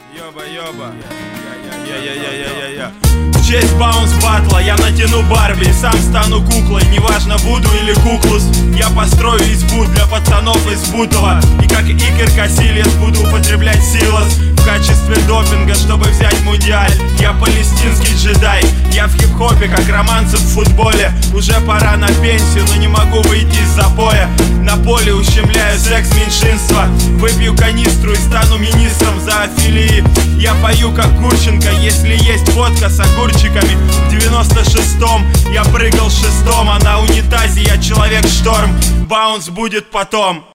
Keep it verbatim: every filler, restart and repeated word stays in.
Ёба-ёба. Я-я-я-я-я-я. В честь баунс батла я натяну Барби, сам стану куклой, неважно буду или куклус. Я построю избу для пацанов из Бутова, и как Икар Касильяс буду употреблять силос в качестве допинга, чтобы взять мундиаль. Я палестинский джедай, я в хип-хопе, как романцев в футболе. Уже пора на пенсию, но не могу выйти из запоя. На поле ущемляю секс меньшинства, выпью канистру и стану министром зоофилии. Я пою как Гурченко, если есть водка с огурчиками. В девяносто шестом я прыгал шестом, а на унитазе я человек-шторм. Баунс будет потом.